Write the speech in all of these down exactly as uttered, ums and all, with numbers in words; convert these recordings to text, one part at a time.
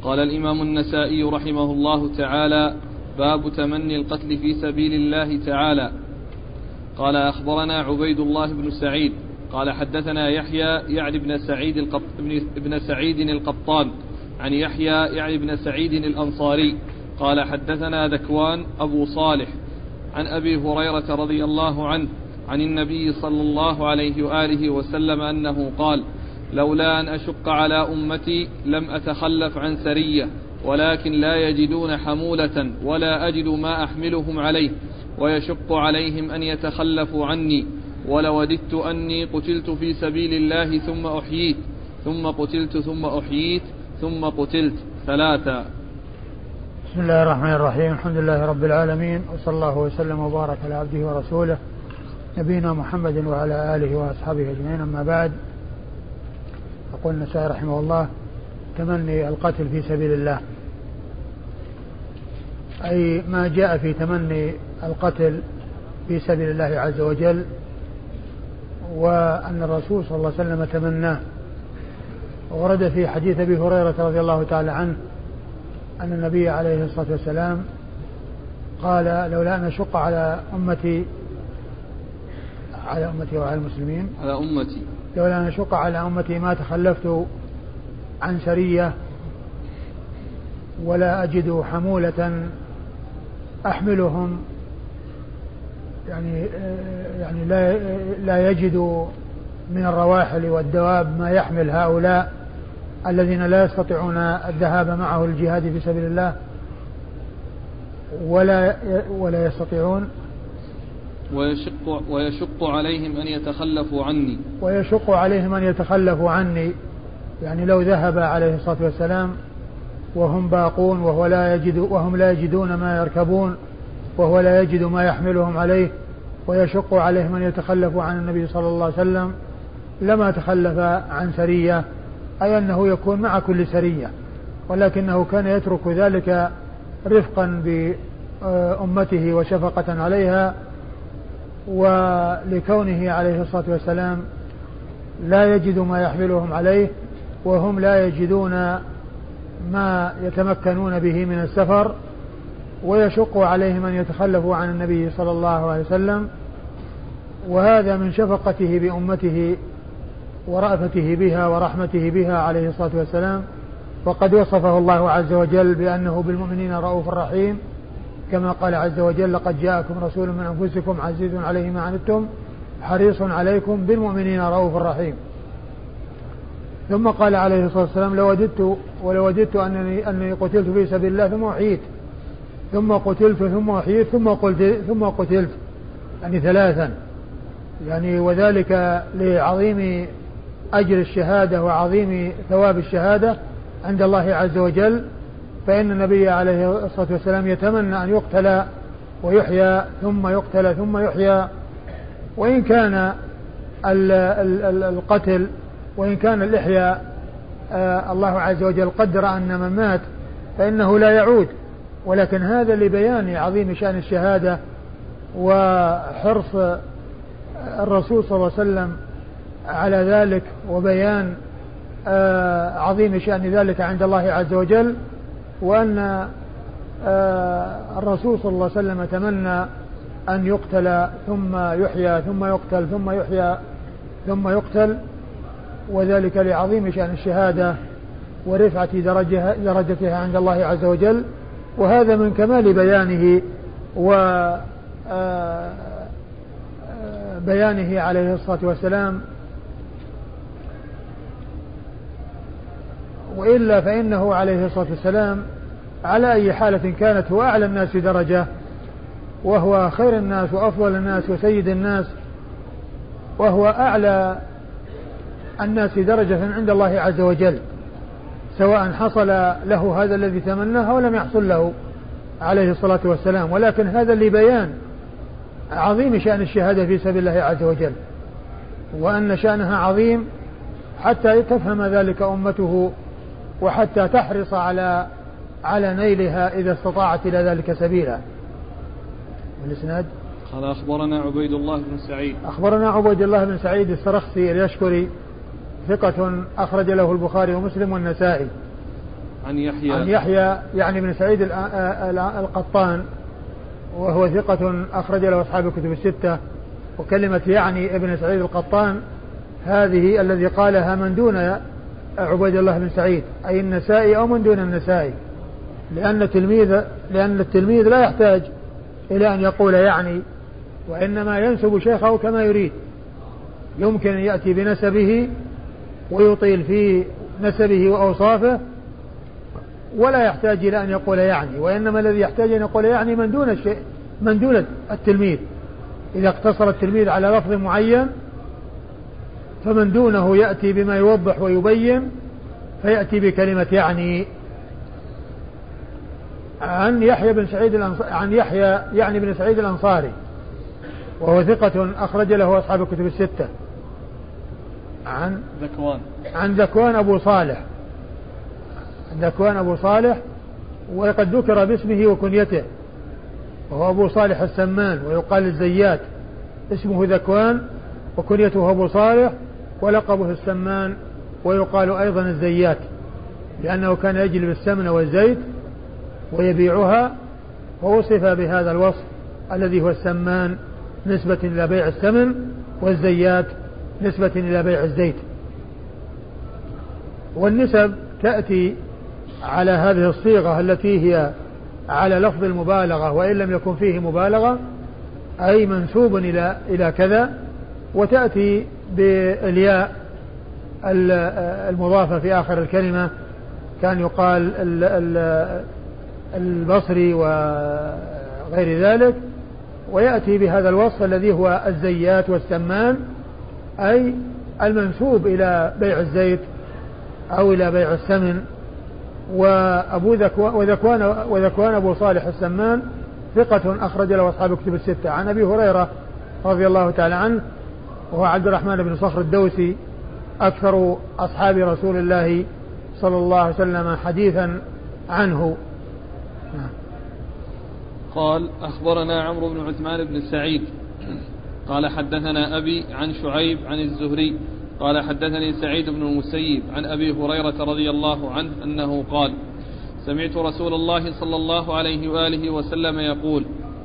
قال الإمام النسائي رحمه الله تعالى: باب تمني القتل في سبيل الله تعالى. قال: أخبرنا عبيد الله بن سعيد قال حدثنا يحيى يعني بن سعيد القط... ابن سعيد القطان عن يحيى يعني بن سعيد الأنصاري قال حدثنا ذكوان أبو صالح عن أبي هريرة رضي الله عنه عن النبي صلى الله عليه وآله وسلم أنه قال: لولا أن أشق على أمتي لم أتخلف عن سرية، ولكن لا يجدون حمولة ولا أجد ما أحملهم عليه، ويشق عليهم أن يتخلفوا عني، ولوددت أني قتلت في سبيل الله ثم أحييت ثم قتلت ثم أحييت ثم قتلت ثلاثا. بسم الله الرحمن الرحيم. الحمد لله رب العالمين، وصلى الله وسلم وبارك على عبده ورسوله نبينا محمد وعلى آله وأصحابه أجمعين. أما بعد، يقول النسائي رحمه الله: تمني القتل في سبيل الله، أي ما جاء في تمني القتل في سبيل الله عز وجل، وأن الرسول صلى الله عليه وسلم تمناه. ورد في حديث أبي هريرة رضي الله تعالى عنه أن النبي عليه الصلاة والسلام قال: لولا أن أشق على أمتي على أمتي وعلى المسلمين على أمتي لولا أن أشق على أمتي ما تخلفت عن سرية، ولا أجد حمولة أحملهم، يعني يعني لا لا يجد من الرواحل والدواب ما يحمل هؤلاء الذين لا يستطيعون الذهاب معه للجهاد في سبيل الله، ولا ولا يستطيعون ويشق ويشق عليهم أن يتخلفوا عني ويشق عليهم أن يتخلفوا عني يعني لو ذهب عليه الصلاة والسلام وهم باقون وهو لا يجد وهم لا يجدون ما يركبون، وهو لا يجد ما يحملهم عليه، ويشق عليهم أن يتخلفوا عن النبي صلى الله عليه وسلم، لما تخلف عن سرية، أي أنه يكون مع كل سرية، ولكنه كان يترك ذلك رفقا بأمته وشفقة عليها، ولكونه عليه الصلاة والسلام لا يجد ما يحملهم عليه، وهم لا يجدون ما يتمكنون به من السفر، ويشق عليهم أن يتخلفوا عن النبي صلى الله عليه وسلم. وهذا من شفقته بأمته ورأفته بها ورحمته بها عليه الصلاة والسلام. وقد وصفه الله عز وجل بأنه بالمؤمنين رؤوف رحيم، كما قال عز وجل: لقد جاءكم رسول من أنفسكم عزيز عليه ما عنتم حريص عليكم بالمؤمنين رؤوف رحيم. ثم قال عليه الصلاة والسلام: لوددت ولوددت أنني, أنني قتلت في سبيل الله ثم أحييت ثم قتلت ثم أحييت ثم قلت ثم قتلت يعني ثلاثا، يعني وذلك لعظيم أجر الشهادة وعظيم ثواب الشهادة عند الله عز وجل. فإن النبي عليه الصلاة والسلام يتمنى أن يقتل ويحيى ثم يقتل ثم يحيى، وإن كان القتل وإن كان الإحياء آه الله عز وجل قدر أن من مات فإنه لا يعود، ولكن هذا لبيان عظيم شأن الشهادة وحرص الرسول صلى الله عليه وسلم على ذلك، وبيان آه عظيم شأن ذلك عند الله عز وجل، وأن آه الرسول صلى الله عليه وسلم تمنى أن يقتل ثم يحيى ثم يقتل ثم يحيى ثم يقتل، وذلك لعظيم شأن الشهادة ورفعة درجها درجتها عند الله عز وجل. وهذا من كمال بيانه وبيانه عليه الصلاة والسلام، وإلا فإنه عليه الصلاة والسلام على أي حالة كانت هو أعلى الناس درجة، وهو خير الناس وأفضل الناس وسيد الناس، وهو أعلى الناس درجة عند الله عز وجل، سواء حصل له هذا الذي تمناه أو لم يحصل له عليه الصلاة والسلام. ولكن هذا لبيان عظيم شأن الشهادة في سبيل الله عز وجل، وأن شأنها عظيم حتى تفهم ذلك أمته، وحتى تحرص على على نيلها إذا استطاعت إلى ذلك سبيلا. والإسناد: قال أخبرنا عبيد الله بن سعيد أخبرنا عبيد الله بن سعيد السرخسي اليشكري، ثقة أخرج له البخاري ومسلم والنسائي. عن يحيى عن يحيى يعني بن سعيد القطان وهو ثقة أخرج له أصحاب الكتب الستة. وكلمة يعني ابن سعيد القطان هذه الذي قالها من دون عبيد الله بن سعيد أي النسائي أو من دون النسائي، لأن التلميذ لأن التلميذ لا يحتاج إلى أن يقول يعني، وإنما ينسب شيخه كما يريد. يمكن أن يأتي بنسبه ويطيل في نسبه وأوصافه ولا يحتاج إلى أن يقول يعني، وإنما الذي يحتاج أن يقول يعني من دون الشيء من دون التلميذ. إذا اقتصر التلميذ على لفظ معين فمن دونه يأتي بما يوضح ويبين فيأتي بكلمة يعني. عن يحيى بن سعيد الأنصاري عن يحيى يعني بن سعيد الأنصاري وهو ثقة أخرج له أصحاب الكتب الستة. عن ذكوان عن ذكوان أبو صالح ذكوان أبو صالح وقد ذكر باسمه وكنيته، وهو أبو صالح السمان ويقال الزيات، اسمه ذكوان وكنيته أبو صالح ولقبه السمان ويقال أيضا الزيات، لأنه كان يجلب السمن والزيت ويبيعها، ووصف بهذا الوصف الذي هو السمان نسبة إلى بيع السمن والزيات نسبة إلى بيع الزيت. والنسب تأتي على هذه الصيغة التي هي على لفظ المبالغة وإن لم يكن فيه مبالغة، أي منسوب إلى إلى كذا، وتأتي بالياء المضافة في آخر الكلمة، كان يقال البصري وغير ذلك، ويأتي بهذا الوصف الذي هو الزيات والسمان، أي المنسوب إلى بيع الزيت أو إلى بيع السمن. وأبو ذكوان وذكوان, وذكوان أبو صالح السمان ثقة أخرج له أصحاب الكتب الستة. عن أبي هريرة رضي الله تعالى عنه وهو عبد الرحمن بن صخر الدوسي أكثر أصحاب رسول الله صلى الله عليه وسلم حديثا عنه. قال أخبرنا عمرو بن عثمان بن سعيد قال حدثنا أبي عن شعيب عن الزهري قال حدثني سعيد بن المسيب عن أبي هريرة رضي الله عنه أنه قال سمعت رسول الله صلى الله عليه وآله وسلم يقول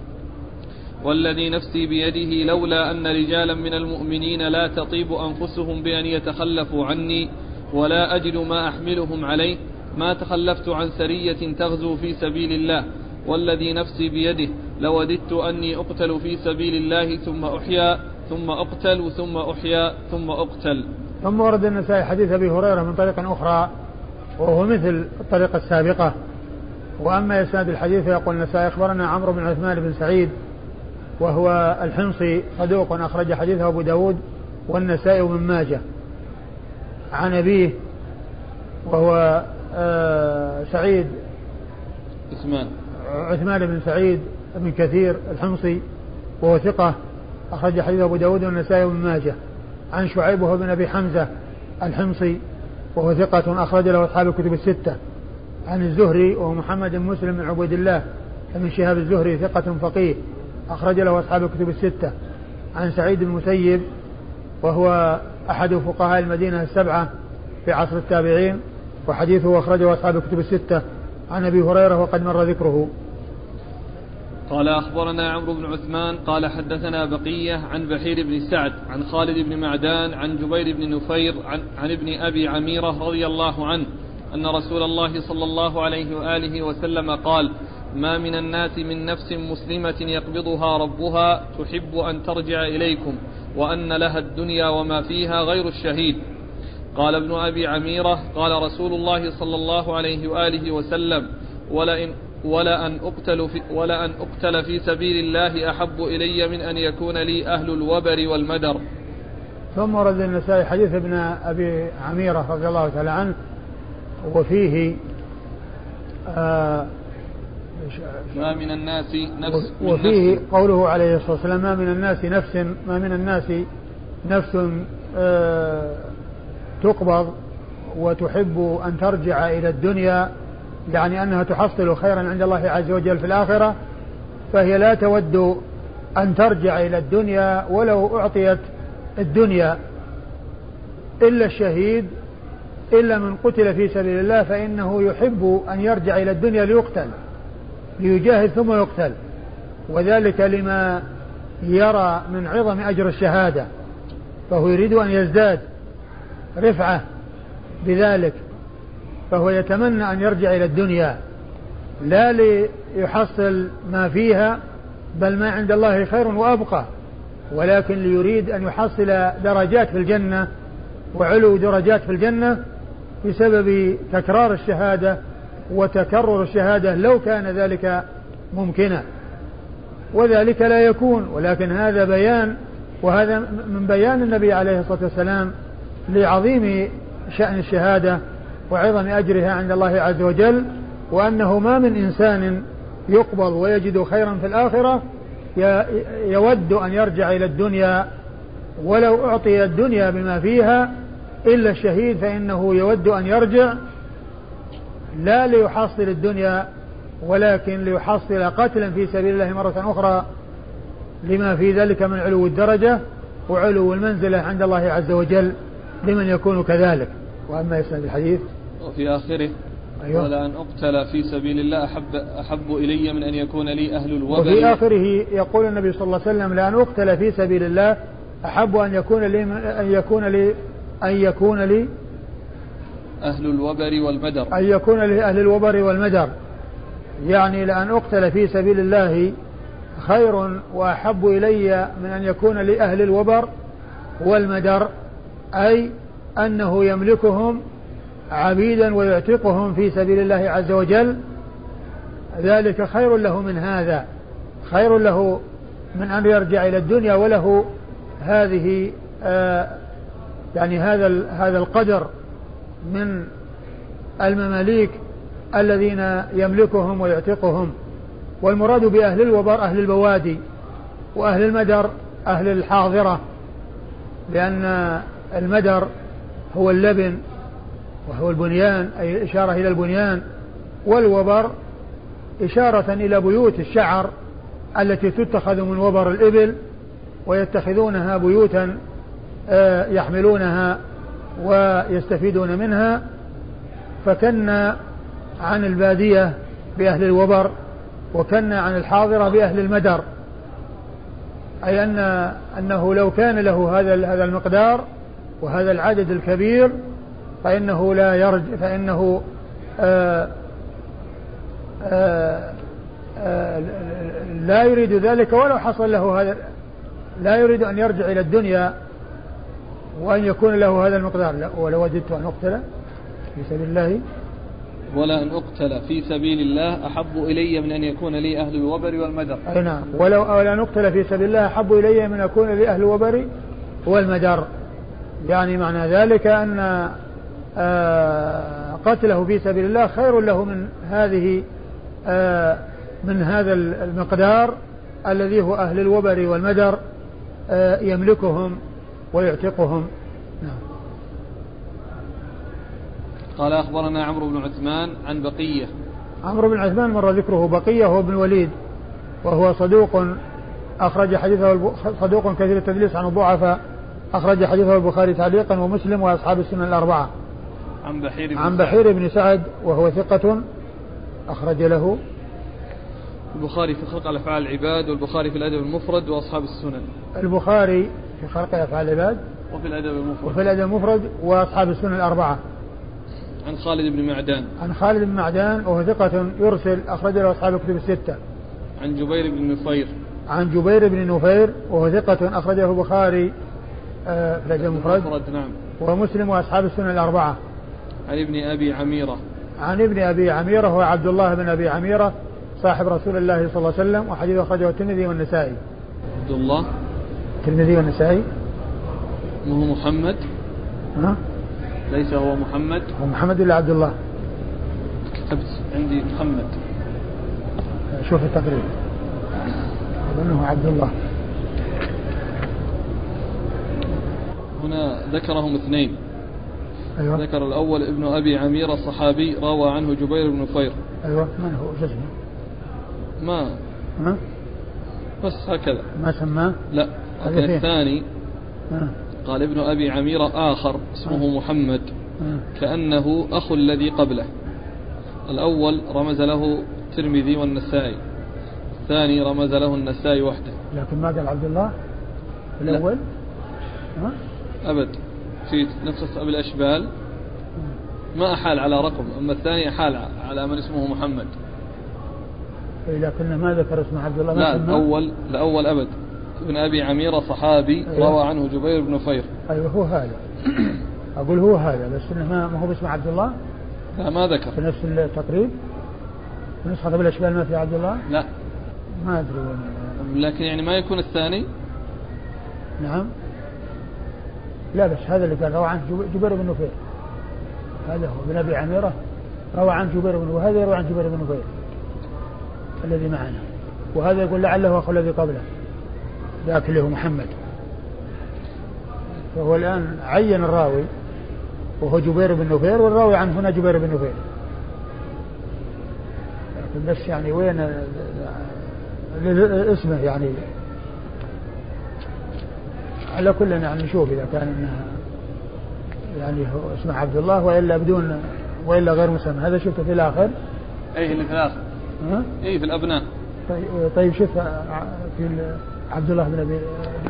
والذي نفسي بيده لولا أن رجالا من المؤمنين لا تطيب أنفسهم بأن يتخلفوا عني ولا أجد ما أحملهم عليه ما تخلفت عن سرية تغزو في سبيل الله والذي نفسي بيده لوددت أني أقتل في سبيل الله ثم أحيا ثم أقتل ثم أحيا ثم أقتل. ثم ورد النسائي حديث أبي هريرة من طريق أخرى وهو مثل الطريقة السابقة. وأما إسناد الحديث فيقول النسائي أخبرنا عمرو بن عثمان بن سعيد وهو الحمصي صدوق أخرج حديثه أبو داود والنسائي وابن ماجه. عن أبيه وهو آه سعيد عثمان عثمان بن سعيد بن كثير الحمصي وهو ثقة أخرج حديث أبو داود والنسائي وابن ماجه. عن شعيب وهو بن أبي حمزة الحمصي وهو ثقة أخرج له أصحاب الكتب الستة. عن الزهري وهو محمد بن مسلم بن عبيد الله بن شهاب الزهري ثقة فقيه أخرج له أصحاب الكتب الستة. عن سعيد بن المسيب وهو أحد فقهاء المدينة السبعة في عصر التابعين وحديثه أخرجه أصحاب الكتب الستة. عن أبي هريرة وقد مر ذكره. قال أخبرنا عمرو بن عثمان قال حدثنا بقية عن بحير بن سعد عن خالد بن معدان عن جبير بن نفير عن, عن ابن أبي عميرة رضي الله عنه أن رسول الله صلى الله عليه وآله وسلم قال ما من الناس من نفس مسلمة يقبضها ربها تحب أن ترجع إليكم وأن لها الدنيا وما فيها غير الشهيد. قال ابن أبي عميرة قال رسول الله صلى الله عليه وآله وسلم ولئن ولا أن أقتل في, ولا أن أقتل في سبيل الله أحب إلي من أن يكون لي أهل الوبر والمدر. ثم ورد النسائي حديث ابن أبي عميرة رضي الله تعالى عنه وفيه آه ما من الناس نفس وفيه نفس قوله عليه الصلاة والسلام ما من الناس نفس ما من الناس نفس آه تقبض وتحب أن ترجع إلى الدنيا، يعني أنها تحصل خيرا عند الله عز وجل في الآخرة، فهي لا تود أن ترجع إلى الدنيا ولو أعطيت الدنيا، إلا الشهيد إلا من قتل في سبيل الله فإنه يحب أن يرجع إلى الدنيا ليقتل، ليجاهد ثم يقتل، وذلك لما يرى من عظم أجر الشهادة، فهو يريد أن يزداد رفعة بذلك، فهو يتمنى أن يرجع إلى الدنيا لا ليحصل ما فيها بل ما عند الله خير وأبقى، ولكن ليريد أن يحصل درجات في الجنة وعلو درجات في الجنة بسبب تكرار الشهادة وتكرر الشهادة لو كان ذلك ممكنا، وذلك لا يكون، ولكن هذا بيان، وهذا من بيان النبي عليه الصلاة والسلام لعظيم شأن الشهادة وعظم أجرها عند الله عز وجل، وأنه ما من إنسان يقبل ويجد خيرا في الآخرة يود أن يرجع إلى الدنيا ولو أعطي الدنيا بما فيها إلا الشهيد، فإنه يود أن يرجع لا ليحصل الدنيا ولكن ليحصل قتلا في سبيل الله مرة أخرى لما في ذلك من علو الدرجة وعلو المنزلة عند الله عز وجل لمن يكون كذلك. وأما يسند الحديث وفي آخره أيوة. ولا أن أقتل في سبيل الله أحب, أحب إلي من أن يكون لي أهل الوبر. وفي آخره يقول النبي صلى الله عليه وسلم لأن أقتل في سبيل الله أحب أن يكون لي أن يكون لي أن يكون لي أهل الوبر والمدر أن يكون لي أهل الوبر والمدر، يعني لأن أقتل في سبيل الله خير وأحب إلي من أن يكون لي أهل الوبر والمدر، أي أنه يملكهم عبيدا ويعتقهم في سبيل الله عز وجل، ذلك خير له من هذا، خير له من أن يرجع إلى الدنيا وله هذه آه يعني هذا هذا القدر من المماليك الذين يملكهم ويعتقهم. والمراد بأهل الوبر أهل البوادي، وأهل المدر أهل الحاضرة، لأن المدر هو اللبن وهو البنيان، أي إشارة إلى البنيان، والوبر إشارة إلى بيوت الشعر التي تتخذ من وبر الإبل ويتخذونها بيوتا يحملونها ويستفيدون منها، فكنا عن البادية بأهل الوبر وكنا عن الحاضرة بأهل المدر، أي أن أنه لو كان له هذا هذا المقدار وهذا العدد الكبير فإنه لا يرج فإنه آآ آآ آآ لا يريد ذلك ولو حصل له هذا، لا يريد أن يرجع إلى الدنيا وأن يكون له هذا المقدار. لا ولو وجدت أن أقتل في سبيل الله ولا أن أقتل في سبيل الله أحب إلي من أن يكون لي أهل الوبر والمدر. أي نعم، ولو ولا أن أقتل في سبيل الله أحب إلي من أن يكون لي أهل الوبر والمدر، يعني معنى ذلك أن قتله في سبيل الله خير له من هذه من هذا المقدار الذي هو أهل الوبر والمدر يملكهم ويعتقهم. نعم. قال أخبرنا عمرو بن عثمان عن بقية. عمرو بن عثمان مر ذكره. بقية هو ابن الوليد وهو صدوق أخرج حديثه صدوق كثير التدليس عن الضعفاء، أخرج حديثه البخاري تعليقا ومسلم وأصحاب السنن الأربعة. عن بحير بن, عن بحير بن سعد وهو ثقة أخرج له البخاري في خلق أفعال العباد والبخاري في الأدب المفرد وأصحاب السنن. البخاري في خلق أفعال العباد وفي الأدب المفرد وفي الأدب المفرد وأصحاب السنن الأربعة. عن خالد بن معدان. عن خالد بن معدان وهو ثقة يرسل أخرج له أصحاب الكتب الستة. عن جبير بن نفير. عن جبير بن نفير وهو ثقة أخرجه البخاري في الأدب المفرد نعم ومسلم وأصحاب السنن الأربعة. عن ابن أبي عميرة. عن ابن أبي عميرة هو عبد الله بن أبي عميرة صاحب رسول الله صلى الله عليه وسلم وحديث أخرجه الترمذي والنسائي. عبد الله الترمذي والنسائي. هو محمد؟ ها؟ ليس هو محمد؟ هو محمد ولا عبد الله؟ كتبت عندي محمد. شوف التقريب أظنه عبد الله. هنا ذكرهم اثنين. أيوة. ذكر الأول ابن أبي عميرة صحابي روى عنه جبير بن نفير. أيوة. من هو جزمه؟ ما ها؟ بس هكذا ما سماه؟ لا. لكن الثاني ها؟ قال ابن أبي عميرة آخر اسمه ها؟ محمد. كأنه أخو الذي قبله. الأول رمز له الترمذي والنسائي، الثاني رمز له النسائي وحده. لكن ما قال عبد الله الأول؟ ها؟ أبد، في نسخة أبي الأشبال ما أحال على رقم، أما الثاني أحال على من اسمه محمد. لكن ما ذكر اسم عبد الله. لا، الأول الأول أبد ابن أبي عميرة صحابي. أيوة. روى عنه جبير بن نفير. أيوة هو هذا. أقول هو هذا، بس إنه ما هو باسم عبد الله. لا ما ذكر في نفس التقريب في نسخة أبي الأشبال ما في عبد الله. لا ما أدري وين. لكن يعني ما يكون الثاني. نعم. لا بس هذا اللي قال روى عنه جبير بن نفير، هذا هو ابن أبي عميرة روى عنه جبير بن، وهذا يروى عن جبير بن نفير الذي معنا، وهذا يقول لعله أخو الذي قبله ذاك اللي هو محمد. فهو الآن عين الراوي وهو جبير بن نفير، والراوي عنه هنا جبير بن نفير، لكن بس يعني وين اسمه يعني. على كل يعني نشوف إذا كان إنها يعني هو اسمه عبد الله وإلا بدون وإلا غير مسمى. هذا شفته في الآخر. أي اللي في الآخر. ها؟ أي في الأبناء. طيب, طيب شوف في عبد الله بن أبي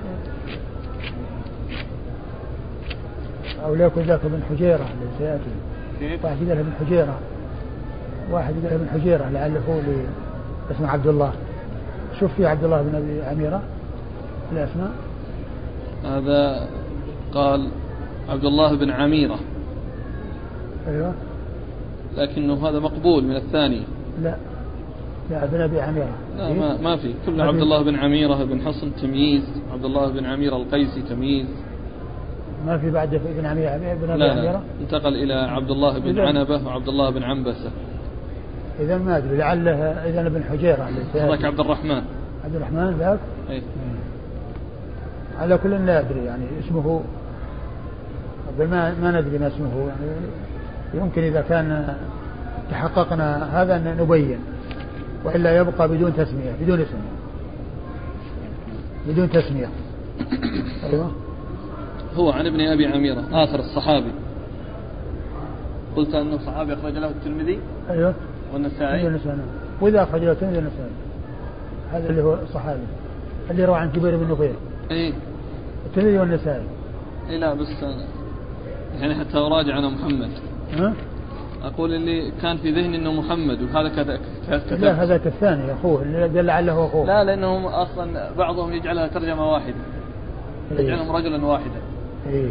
أو لا يكون ذاك بن حجيرة اللي سيأتي. واحد قال ابن حجيرة، واحد قال ابن حجيرة لعله هو اللي اسمه عبد الله. شوف في عبد الله بن أبي عميرة الأسماء. هذا قال عبد الله بن عميرة. أيوة. لكنه هذا مقبول من الثاني. لا لا ابن أبي عميرة. لا ما, ما في كل عبد الله بن عميرة بن حصن تمييز، عبد الله بن عميرة القيسي تمييز. ما في بعد ابن عميرة ابن أبي لا عميرة. لا انتقل إلى عبد الله بن عنبة وعبد الله بن عنبسة. إذا ما أدري لعله إذا ابن حجيرة. هذاك عبد الرحمن. عبد الرحمن ذاك. أي. على كل لا أدري يعني اسمه ما ما ندري ما اسمه يعني. يمكن إذا كان تحققنا هذا نبين، وإلا يبقى بدون تسمية بدون اسم بدون تسمية. أيوة. هو عن ابن أبي عميرة آخر الصحابي. قلت أنه صحابي أخرج له الترمذي. أيوة. والنسائي. وإذا أخرج له الترمذي والنسائي هذا اللي هو الصحابي اللي روى عن جبير بن نفير. إيه. الترمذي والنسائي. إيه لا بس يعني حتى أراجع أنا محمد. ها؟ أقول اللي كان في ذهني إنه محمد وهذا كذا. لا هذاك الثاني أخوه اللي قال لعله أخوه. لا لأنهم أصلا بعضهم يجعلها ترجمة واحدة. إيه. يجعلهم رجلا واحدا. إيه.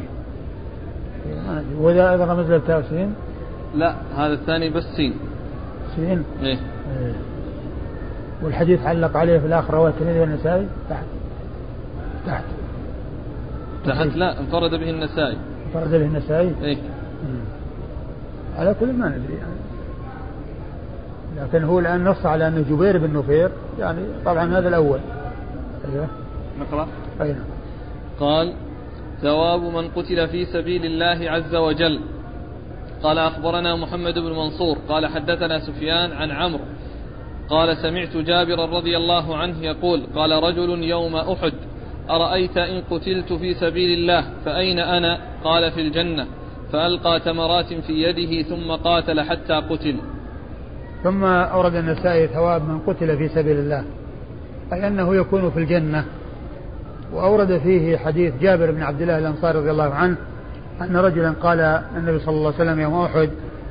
وإذا إذا رمز له سين. لا هذا الثاني بس سين. سين. إيه. إيه. والحديث علق عليه في الآخر رواه الترمذي والنسائي تحت. تحت. تحت لا انفرد به النسائي. انفرد به النسائي. إيه. على كل ما ندري يعني. لكن هو الآن نص على أنه جبير بن نفير يعني طبعا هذا الأول. أيوه. نقرأ. أيوه. قال ثواب من قتل في سبيل الله عز وجل. قال أخبرنا محمد بن منصور قال حدثنا سفيان عن عمرو قال سمعت جابر رضي الله عنه يقول قال رجل يوم أحد أرأيت إن قتلت في سبيل الله فأين أنا؟ قال في الجنة. فألقى تمرات في يده ثم قاتل حتى قتل. ثم أورد النسائي ثواب من قتل في سبيل الله أي أنه يكون في الجنة. وأورد فيه حديث جابر بن عبد الله الأنصاري رضي الله عنه أن رجلا قال النبي صلى الله عليه وسلم يوم أحد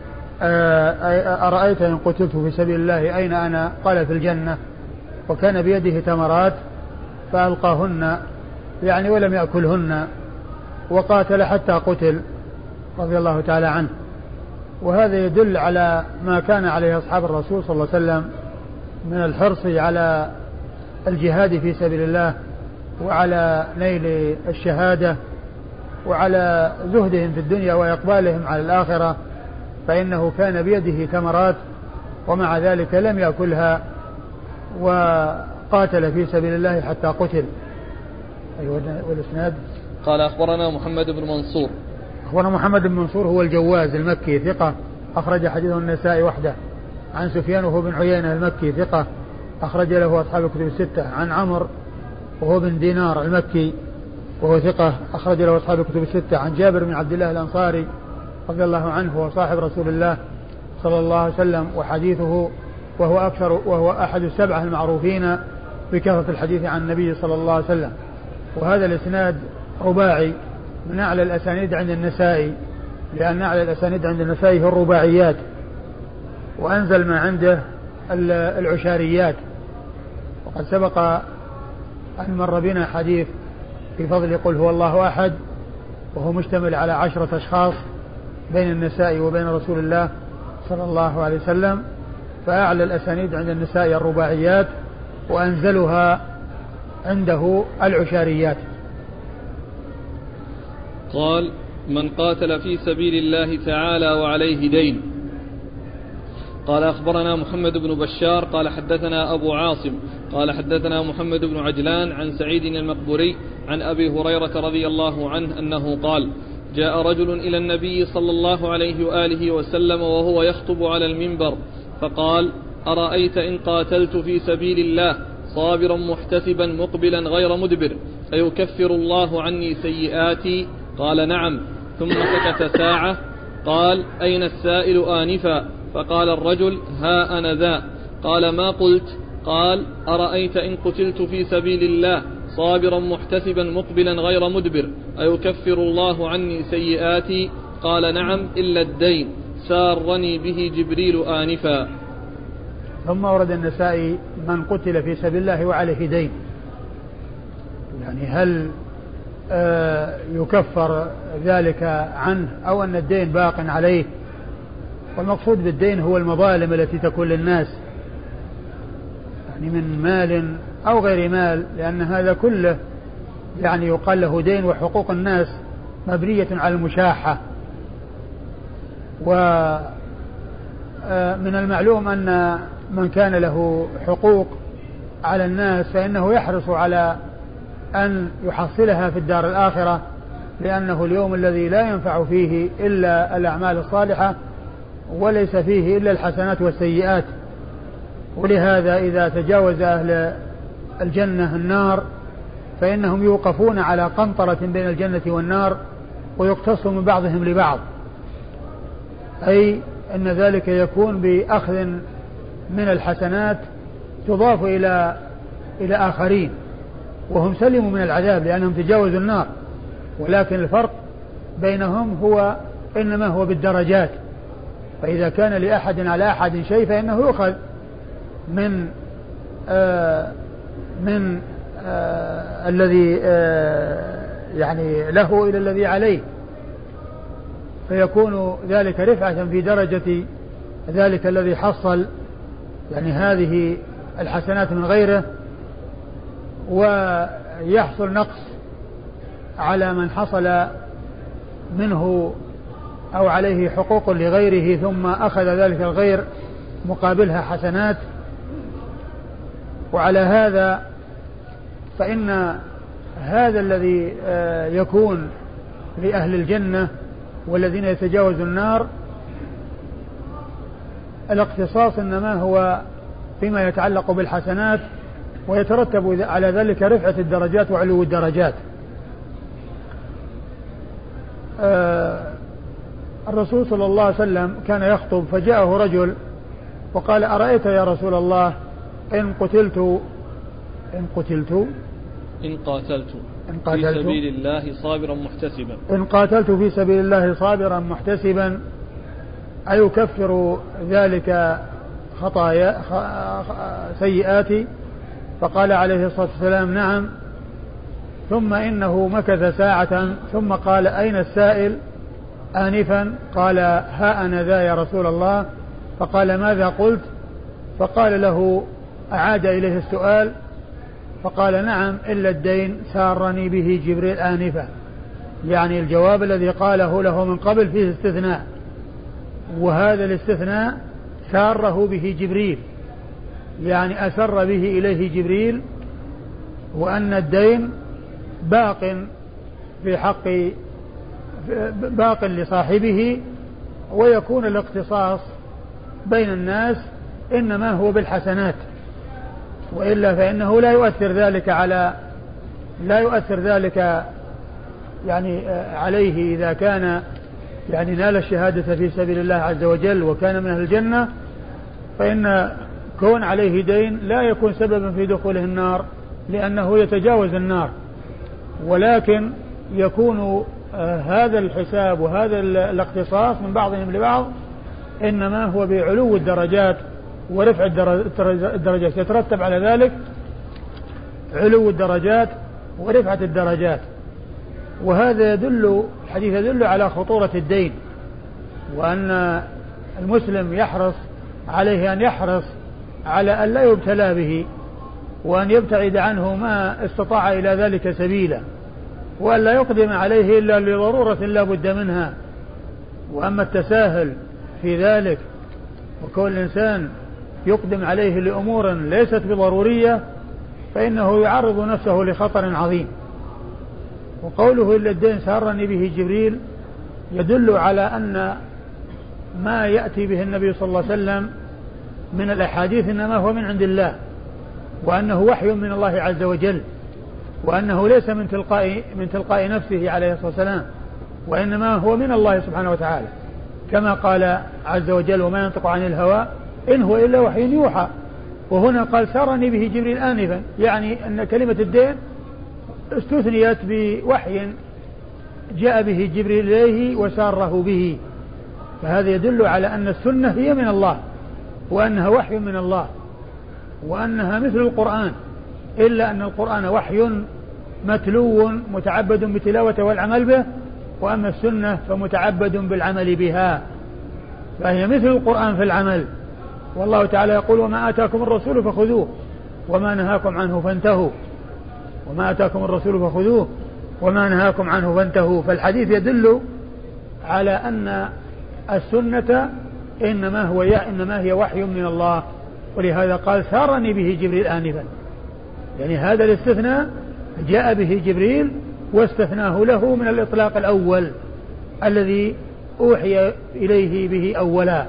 أرأيت إن قتلت في سبيل الله أين أنا؟ قال في الجنة. وكان بيده تمرات فألقاهن يعني ولم يأكلهن وقاتل حتى قتل رضي الله تعالى عنه. وهذا يدل على ما كان عليه أصحاب الرسول صلى الله عليه وسلم من الحرص على الجهاد في سبيل الله وعلى نيل الشهادة وعلى زهدهم في الدنيا وإقبالهم على الآخرة. فإنه كان بيده تمرات ومع ذلك لم يأكلها وقاتل في سبيل الله حتى قتل. أيوة. والإسناد قال أخبرنا محمد بن منصور. أخبرنا محمد بن منصور هو الجواز المكي ثقة أخرج حديثه النسائي وحده. عن سفيان وهو بن عيينة المكي ثقة أخرج له أصحاب الكتب الستة. عن عمرو وهو بن دينار المكي وهو ثقة أخرج له أصحاب الكتب الستة. عن جابر بن عبد الله الأنصاري رضي الله عنه هو صاحب رسول الله صلى الله عليه وسلم، وحديثه وهو أكثر وهو أحد السبعة المعروفين بكثرة الحديث عن النبي صلى الله عليه وسلم. وهذا الإسناد رباعي من أعلى الأسانيد عند النسائي، لأن أعلى الأسانيد عند النسائي هو الرباعيات، وأنزل ما عنده العشاريات. وقد سبق أن مر بنا حديث في فضل يقول هو الله أحد، وهو مشتمل على عشرة أشخاص بين النسائي وبين رسول الله صلى الله عليه وسلم. فأعلى الأسانيد عند النسائي الرباعيات، وأنزلها عنده العشاريات. قال: من قاتل في سبيل الله تعالى وعليه دين. قال: أخبرنا محمد بن بشار قال حدثنا أبو عاصم قال حدثنا محمد بن عجلان عن سعيد المقبوري عن أبي هريرة رضي الله عنه أنه قال: جاء رجل إلى النبي صلى الله عليه وآله وسلم وهو يخطب على المنبر فقال: أرأيت إن قاتلت في سبيل الله صابرا محتسبا مقبلا غير مدبر أيكفر الله عني سيئاتي؟ قال: نعم. ثم سكت ساعة. قال: أين السائل آنفا؟ فقال الرجل: ها أنا ذا. قال: ما قلت؟ قال: أرأيت إن قتلت في سبيل الله صابرا محتسبا مقبلا غير مدبر أيكفر الله عني سيئاتي؟ قال: نعم إلا الدين سارني به جبريل آنفا. ثم ورد النسائي من قتل في سبيل الله وعليه دين، يعني هل آه يكفر ذلك عنه أو أن الدين باق عليه؟ والمقصود بالدين هو المظالم التي تكون للناس، يعني من مال أو غير مال، لأن هذا كله يعني يقال له دين. وحقوق الناس مبنية على المشاحة. ومن المعلوم أن من كان له حقوق على الناس فإنه يحرص على أن يحصلها في الدار الآخرة، لأنه اليوم الذي لا ينفع فيه إلا الأعمال الصالحة وليس فيه إلا الحسنات والسيئات. ولهذا إذا تجاوز أهل الجنة النار فإنهم يوقفون على قنطرة بين الجنة والنار ويقتص من بعضهم لبعض، أي أن ذلك يكون بأخذ من الحسنات تضاف إلى إلى آخرين وهم سلموا من العذاب لأنهم تجاوزوا النار. ولكن الفرق بينهم هو إنما هو بالدرجات. فإذا كان لأحد على أحد شيء فإنه يؤخذ من آه من آه الذي آه يعني له إلى الذي عليه، فيكون ذلك رفعة في درجة ذلك الذي حصل يعني هذه الحسنات من غيره، ويحصل نقص على من حصل منه أو عليه حقوق لغيره ثم أخذ ذلك الغير مقابلها حسنات. وعلى هذا فإن هذا الذي يكون لأهل الجنة والذين يتجاوزوا النار الاقتصاص إنما هو فيما يتعلق بالحسنات، ويترتب على ذلك رفعة الدرجات وعلو الدرجات. الرسول صلى الله عليه وسلم كان يخطب فجاءه رجل وقال: أرأيت يا رسول الله إن قتلت إن قتلت إن قاتلت إن قاتلت في سبيل الله صابرا محتسبا إن قاتلت في سبيل الله صابرا محتسبا أيكفر ذلك خطايا سيئاتي؟ فقال عليه الصلاة والسلام: نعم. ثم إنه مكث ساعة ثم قال: أين السائل آنفا؟ قال: ها أنا ذا يا رسول الله. فقال: ماذا قلت؟ فقال له أعاد إليه السؤال فقال: نعم إلا الدين سارني به جبريل آنفا. يعني الجواب الذي قاله له من قبل فيه استثناء، وهذا الاستثناء ساره به جبريل، يعني أسر به إليه جبريل، وأن الدين باق في حق باق لصاحبه، ويكون الاقتصاص بين الناس إنما هو بالحسنات، وإلا فإنه لا يؤثر ذلك على لا يؤثر ذلك يعني عليه إذا كان يعني نال الشهادة في سبيل الله عز وجل وكان من أهل الجنة، فإن كون عليه دين لا يكون سببا في دخوله النار، لأنه يتجاوز النار، ولكن يكون آه هذا الحساب وهذا الاختصاص من بعضهم لبعض إنما هو بعلو الدرجات ورفع الدرجات، يترتب على ذلك علو الدرجات ورفعة الدرجات. وهذا يدل الحديث يدل على خطورة الدين، وأن المسلم يحرص عليه أن يحرص على أن لا يبتلى به، وأن يبتعد عنه ما استطاع إلى ذلك سبيلا، وأن لا يقدم عليه إلا لضرورة لا بد منها. وأما التساهل في ذلك وكون الإنسان يقدم عليه لأمور ليست بضرورية فإنه يعرض نفسه لخطر عظيم. وقوله إلا الدين سارني به جبريل يدل على أن ما يأتي به النبي صلى الله عليه وسلم من الأحاديث إنما هو من عند الله، وأنه وحي من الله عز وجل، وأنه ليس من تلقاء من تلقاء نفسه عليه الصلاة والسلام، وإنما هو من الله سبحانه وتعالى، كما قال عز وجل وما ينطق عن الهوى إن هو إلا وحي يوحى. وهنا قال سارني به جبريل آنفا، يعني أن كلمة الدين استثنيت بوحي جاء به جبريل إليه وساره به، فهذا يدل على أن السنة هي من الله، وأنها وحي من الله، وأنها مثل القرآن، إلا أن القرآن وحي متلو متعبد بتلاوته والعمل به، وأما السنة فمتعبد بالعمل بها، فهي مثل القرآن في العمل. والله تعالى يقول وما آتاكم الرسول فخذوه وما نهاكم عنه فانتهوا، وما آتاكم الرسول فخذوه وما نهاكم عنه فانتهوا. فالحديث يدل على أن السنة إنما هو إنما هي وحي من الله، ولهذا قال سارني به جبريل آنفا، يعني هذا الاستثناء جاء به جبريل واستثناه له من الإطلاق الأول الذي أوحي إليه به أولا.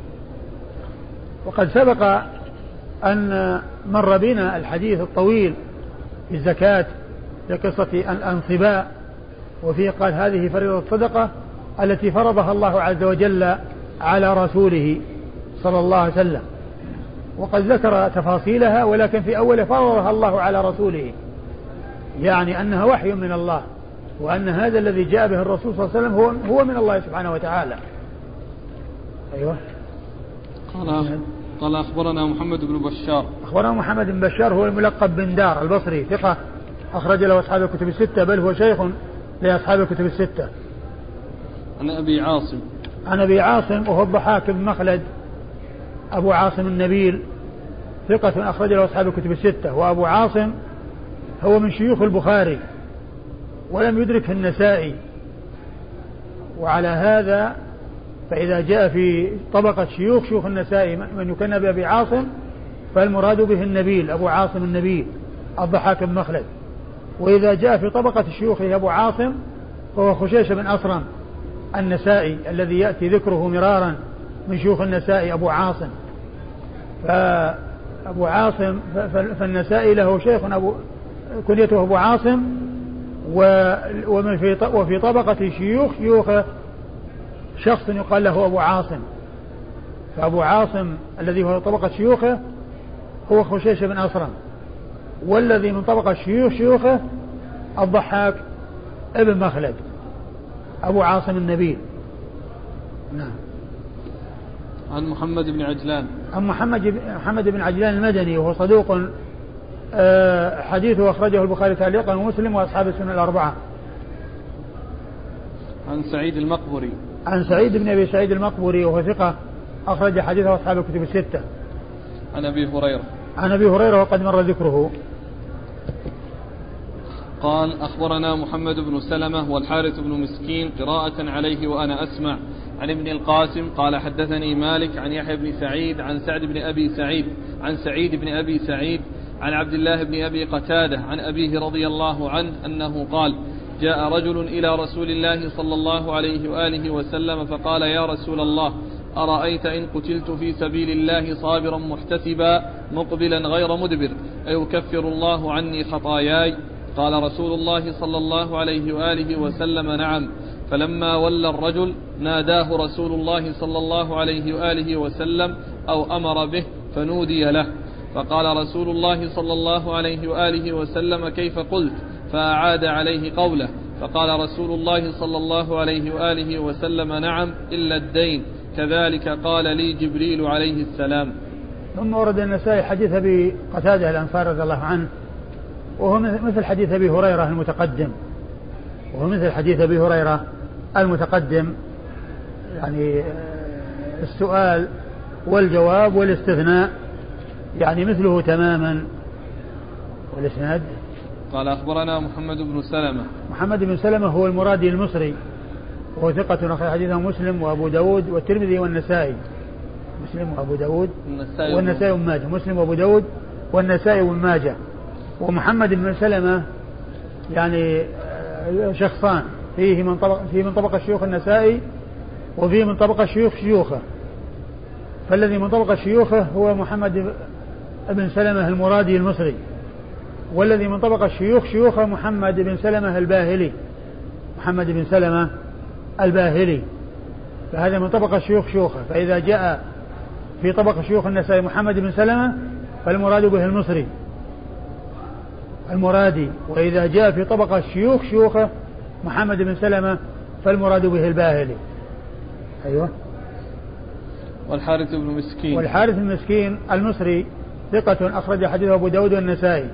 وقد سبق أن مر بنا الحديث الطويل في الزكاة لقصة الأنصباء، وفيه قال هذه فريضة الصدقة التي فرضها الله عز وجل على رسوله صلى الله عليه وسلم، وقد ذكر تفاصيلها، ولكن في أول فرضها الله على رسوله، يعني أنها وحي من الله، وأن هذا الذي جاء به الرسول صلى الله عليه وسلم هو, هو من الله سبحانه وتعالى. أيوة. قال, قال أخبرنا محمد بن بشار. أخبرنا محمد بن بشار هو الملقب بن دار البصري، ثقة أخرج له أصحاب الكتب الستة، بل هو شيخ لأصحاب الكتب الستة. عن أبي عاصم. عن أبي عاصم وهو الضحاك بن مخلد أبو عاصم النبيل، ثقة أخرج له أصحاب الكتب الستة. وأبو عاصم هو من شيوخ البخاري ولم يدركه النسائي، وعلى هذا فإذا جاء في طبقة شيوخ شيوخ النسائي من يكنى بأبي عاصم فالمراد به النبيل أبو عاصم النبيل الضحاك بن مخلد، وإذا جاء في طبقة شيوخه أبو عاصم فهو خشيش بن أصرم النسائي الذي يأتي ذكره مرارا من شيوخ النسائي أبو عاصم. فأبو عاصم فالنسائي له شيخ أبو كنيته أبو عاصم، ومن في وفي طبقة شيوخ شيوخه شخص يقال له أبو عاصم، فأبو عاصم الذي هو طبقة شيوخه هو خشيش بن أصرم، والذي من طبقة شيوخ شيوخه الضحاك ابن مخلد أبو عاصم النبيل. نعم. عن محمد بن عجلان. عن محمد محمد بن عجلان المدني وهو صدوق حديثه أخرجه البخاري تعليقا ومسلم وأصحاب السنن الأربعة. عن سعيد المقبري. عن سعيد بن أبي سعيد المقبري وهو ثقة أخرج حديثه أصحاب الكتب الستة. عن أبي هريرة. عن أبي هريرة وقد مر ذكره. قال أخبرنا محمد بن سلمة والحارث بن مسكين قراءة عليه وأنا أسمع عن ابن القاسم قال حدثني مالك عن يحيى بن سعيد عن سعد بن أبي سعيد عن سعيد بن أبي سعيد عن عبد الله بن أبي قتادة عن أبيه رضي الله عنه أنه قال جاء رجل إلى رسول الله صلى الله عليه وآله وسلم فقال يا رسول الله أرأيت إن قتلت في سبيل الله صابرا محتسبا مقبلا غير مدبر أيكفر الله عني خطاياي؟ قال رسول الله صلى الله عليه وآله وسلم نعم فلما ولى الرجل ناداه رسول الله صلى الله عليه وآله وسلم أو أمر به فنودي له، فقال رسول الله صلى الله عليه وآله وسلم كيف قلت؟ فأعاد عليه قوله، فقال رسول الله صلى الله عليه وآله وسلم نعم إلا الدين، كذلك قال لي جبريل عليه السلام. ثم ورد النسائي حديث أبي قتادة الأنصاري رضي الله عنه، وهو مثل حديث أبي هريرة المتقدم وهو مثل حديث أبي هريرة المتقدم يعني السؤال والجواب والاستثناء يعني مثله تماما. والإسناد قال أخبرنا محمد بن سلمة. محمد بن سلمة هو المرادي المصري، وهو ثقة أخرج حديثه مسلم وأبو داود والترمذي والنسائي. مسلم وأبو داود والنسائي وابن ماجه. مسلم وأبو داود والنسائي وابن ماجه. ومحمد بن سلمة يعني شخصان، فيه من طبق فيه من طبقة شيوخ النسائي وفيه من طبقة شيوخ شيوخه. فالذي من طبقة شيوخه هو محمد بن سلمة المرادي المصري، والذي من طبقة شيوخ شيوخه محمد بن سلمة الباهلي محمد بن سلمة الباهلي فهذا من طبقة شيوخ شيوخه. فإذا جاء في طبقة شيوخ النسائي محمد بن سلمة فالمراد به المصري المرادي، وإذا جاء في طبقة شيوخ شيوخه محمد بن سلمة فالمراد به الباهلي. أيوة. والحارث بن مسكين. والحارث بن مسكين المصري ثقة أخرج حديثه أبو داود والنسائي.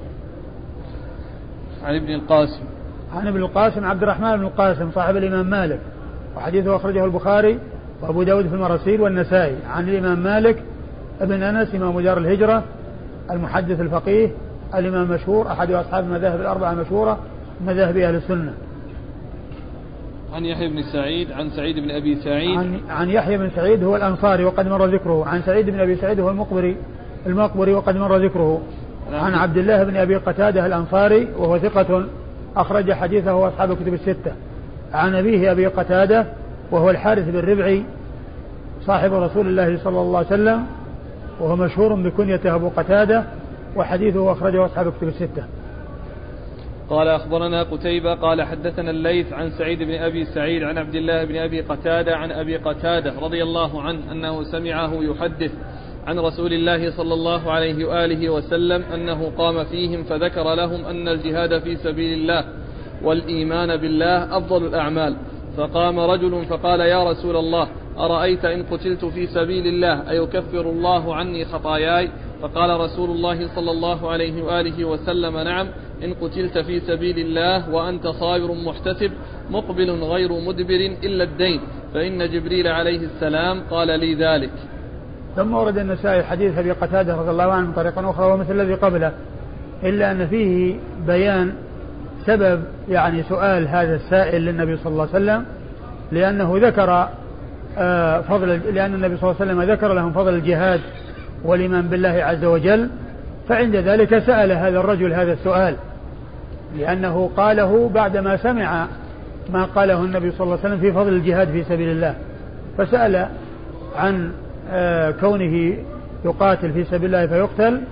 عن ابن القاسم. عن ابن القاسم عبد الرحمن بن القاسم صاحب الإمام مالك، وحديثه أخرجه البخاري وأبو داود في المراسيل والنسائي. عن الإمام مالك ابن أنس إمام دار الهجرة المحدث الفقيه الإمام المشهور أحد أصحاب المذاهب الأربعة المشهورة مذاهب أهل السنة. عن يحيى بن سعيد عن سعيد بن أبي سعيد. عن, عن يحيى بن سعيد هو الأنصاري وقد مر ذكره. عن سعيد بن أبي سعيد هو المقبري المقبري وقد مر ذكره. عن عبد الله بن أبي قتادة الأنصاري وهو ثقة أخرج حديثه وأصحاب الكتب الستة. عن أبيه أبي قتادة وهو الحارث بن ربعي صاحب رسول الله صلى الله عليه وسلم، وهو مشهور بكنيته أبو قتادة، وحديثه أخرجه أصحاب الكتب الستة. قال أخبرنا قتيبة قال حدثنا الليث عن سعيد بن أبي سعيد عن عبد الله بن أبي قتادة عن أبي قتادة رضي الله عنه أنه سمعه يحدث عن رسول الله صلى الله عليه وآله وسلم أنه قام فيهم فذكر لهم أن الجهاد في سبيل الله والإيمان بالله أفضل الأعمال، فقام رجل فقال يا رسول الله أرأيت إن قتلت في سبيل الله أيكفر الله عني خطاياي؟ فقال رسول الله صلى الله عليه وآله وسلم نعم إن قتلت في سبيل الله وأنت صابر محتسب مقبل غير مدبر إلا الدين، فإن جبريل عليه السلام قال لي ذلك. ثم ورد النسائي حديث أبي قتادة رضي الله عنه من طريقة أخرى ومثل الذي قبله، إلا أن فيه بيان سبب يعني سؤال هذا السائل للنبي صلى الله عليه وسلم، لأنه ذكر فضل لأن النبي صلى الله عليه وسلم ذكر لهم فضل الجهاد والإيمان بالله عز وجل، فعند ذلك سأل هذا الرجل هذا السؤال، لأنه قاله بعدما سمع ما قاله النبي صلى الله عليه وسلم في فضل الجهاد في سبيل الله، فسأل عن كونه يقاتل في سبيل الله فيقتل،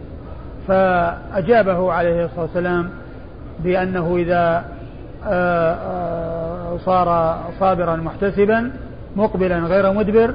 فأجابه عليه الصلاة والسلام بأنه إذا صار صابرا محتسبا مقبلا غير مدبر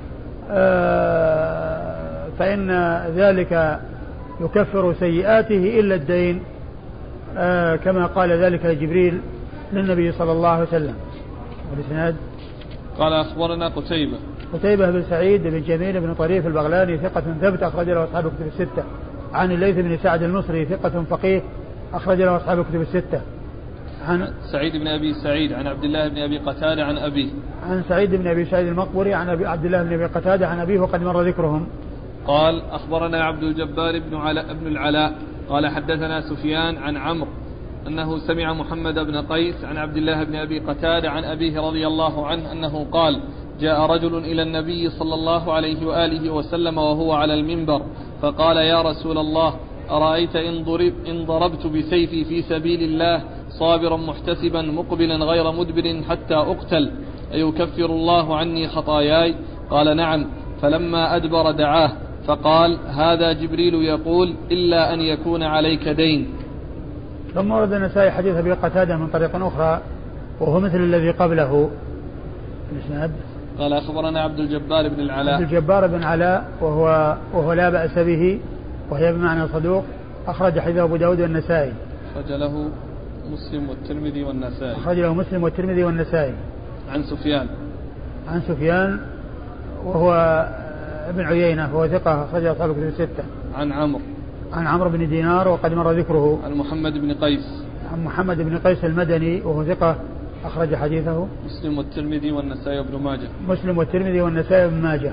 فإن ذلك يكفر سيئاته إلا الدين، كما قال ذلك جبريل للنبي صلى الله عليه وسلم. والإسناد قال أخبرنا قتيبة قتيبة بن سعيد بن جميل بن طريف البغلاني ثقة ثبت أخرج له أصحاب الكتب الستة. عن الليث بن سعد المصري ثقة فقيه أخرج له أصحاب الكتب الستة. عن سعيد بن أبي سعيد عن عبد الله بن أبي قتادة عن أبيه. عن سعيد بن أبي سعيد المقبري عن أبي عبد الله بن أبي قتادة عن أبيه وقد مر ذكرهم. قال أخبرنا عبد الجبار بن علاء بن العلاء قال حدثنا سفيان عن عمرو أنه سمع محمد بن قيس عن عبد الله بن أبي قتادة عن أبيه رضي الله عنه أنه قال جاء رجل إلى النبي صلى الله عليه وآله وسلم وهو على المنبر فقال يا رسول الله أرأيت إن, ضرب إن ضربت بسيفي في سبيل الله صابرا محتسبا مقبلا غير مدبر حتى أقتل أيكفر الله عني خطاياي؟ قال نعم. فلما أدبر دعاه فقال هذا جبريل يقول إلا أن يكون عليك دين. ثم ورد النسائي حديث أبي قتادة من طريق أخرى وهو مثل الذي قبله. الإسناد قال أخبرنا عبد الجبار بن العلاء. عبد الجبار بن علاء وهو وهو لا بأس به، وهي بمعنى صدوق، أخرج حديثه أبو داود والنسائي. أخرج له مسلم والترمذي والنسائي. أخرج له مسلم والترمذي والنسائي. عن سفيان. عن سفيان وهو ابن عيينة وهو ثقة، أخرج أصحاب الكتب الستة. عن عمرو. عن عمرو بن دينار وقد مر ذكره. عن محمد بن قيس. عن محمد بن قيس المدني وهو ثقة، أخرج حديثه مسلم والترمذي والنسائي وابن ماجه. مسلم والترمذي والنسائي وابن ماجه.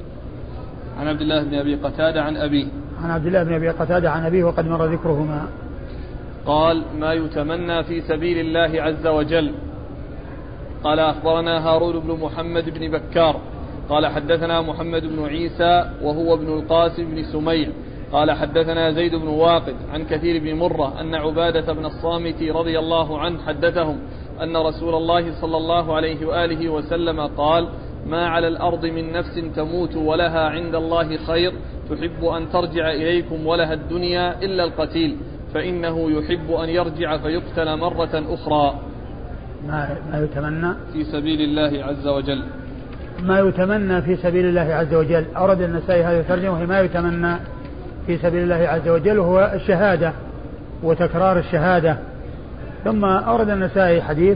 عن عبد الله بن أبي قتادة عن أبيه. عن عبد الله بن أبي قتادة عن أبيه وقد مر ذكرهما. قال: ما يتمنى في سبيل الله عز وجل. قال: أخبرنا هارون بن محمد بن بكار قال: حدثنا محمد بن عيسى وهو ابن القاسم بن سميع قال: حدثنا زيد بن واقد عن كثير بن مرة أن عبادة بن الصامت رضي الله عنه حدثهم أن رسول الله صلى الله عليه وآله وسلم قال: ما على الأرض من نفس تموت ولها عند الله خير تحب أن ترجع إليكم ولها الدنيا إلا القتيل، فإنه يحب أن يرجع فيقتل مرة أخرى. ما, ما يتمنى في سبيل الله عز وجل. ما يتمنى في سبيل الله عز وجل. أورد النسائي هذه الترجمة، وهي ما يتمنى في سبيل الله عز وجل، وهو الشهادة وتكرار الشهادة. ثم أورد النسائي حديث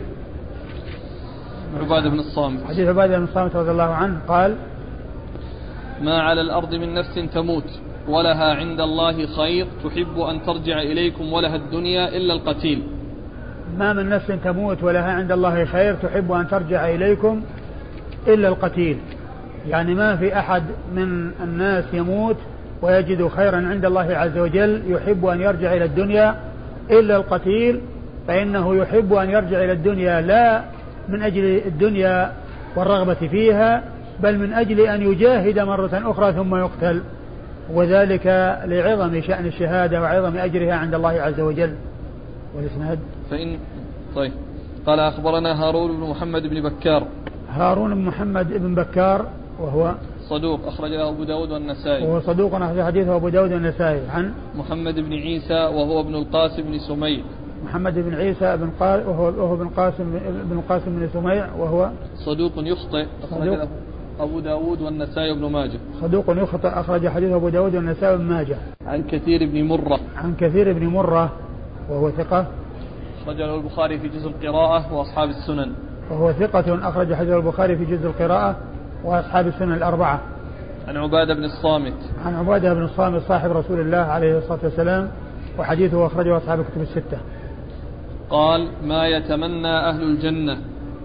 عبادة بن الصامت حديث عبادة بن الصامت رضي الله عنه قال: ما على الأرض من نفس تموت ولها عند الله خير تحب أن ترجع إليكم ولها الدنيا إلا القتيل. ما من نفس تموت ولها عند الله خير تحب أن ترجع إليكم إلا القتيل، يعني ما في أحد من الناس يموت ويجد خيرا عند الله عز وجل يحب أن يرجع إلى الدنيا إلا القتيل، فإنه يحب أن يرجع إلى الدنيا لا من أجل الدنيا والرغبة فيها، بل من أجل أن يجاهد مرة أخرى ثم يقتل، وذلك لعظم شأن الشهادة وعظم أجرها عند الله عز وجل. والإسناد فإن طيب قال: أخبرنا هارون بن محمد بن بكار. هارون بن محمد بن بكار وهو صدوق، أخرج له أبو داود والنسائي. وهو صدوق أخرج حديثه أبو داود والنسائي. عن محمد بن عيسى وهو ابن القاسم بن سميع. محمد بن عيسى بن قا... وهو وهو ابن القاسم بن القاسم بن سميع وهو صدوق يخطئ، أخرج له أبو داود والنسائي وابن ماجه. صدوق يخطئ، أخرج حديثه أبو داود والنسائي وابن ماجه. عن كثير بن مرة. عن كثير بن مرة وهو ثقة، أخرج له البخاري في جزء القراءة وأصحاب السنن. وهو ثقة أخرج حديث البخاري في جزء القراءة وأصحاب السنن الأربعة. عن عبادة بن الصامت. عن عبادة بن الصامت صاحب رسول الله عليه الصلاة والسلام، وحديثه أخرجه أصحاب الكتب الستة. قال: ما يتمنى أهل الجنة.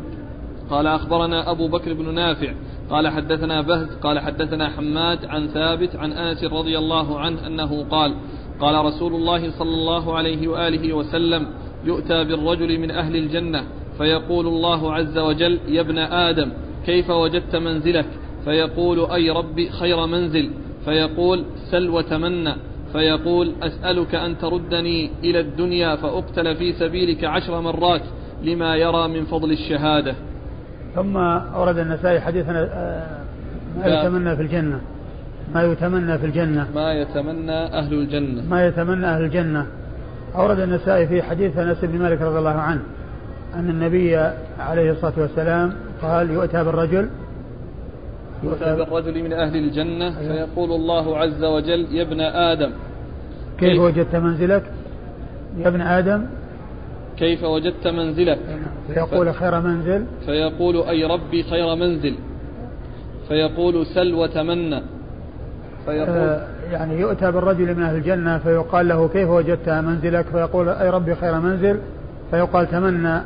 قال: أخبرنا أبو بكر بن نافع قال: حدثنا بهز قال: حدثنا حماد عن ثابت عن أنس رضي الله عنه أنه قال: قال رسول الله صلى الله عليه وآله وسلم: يؤتى بالرجل من أهل الجنة فيقول الله عز وجل: يا ابن آدم كيف وجدت منزلك؟ فيقول: أي ربي خير منزل. فيقول: سل وتمنى. فيقول: أسألك أن تردني إلى الدنيا فأقتل في سبيلك عشر مرات لما يرى من فضل الشهادة. ثم أورد النسائي حديثنا ما يتمنى في الجنة. ما يتمنى في الجنة ما يتمنى أهل الجنة. ما يتمنى أهل الجنة. أورد النسائي في حديث أنس بن مالك رضي الله عنه أن النبي عليه الصلاة والسلام قال: يؤتى بالرجل يؤتى بالرجل من أهل الجنة فيقول الله عز وجل: يا ابن آدم كيف, كيف وجدت منزلك؟ يا ابن آدم كيف وجدت منزلك؟ فيقول: خير منزل. فيقول: أي ربي خير منزل. فيقول: سل وتمنى. فيقول آه يعني يؤتى بالرجل من أهل الجنة فيقال له: كيف وجدت منزلك؟ فيقول: أي ربي خير منزل. فيقال: تمنى.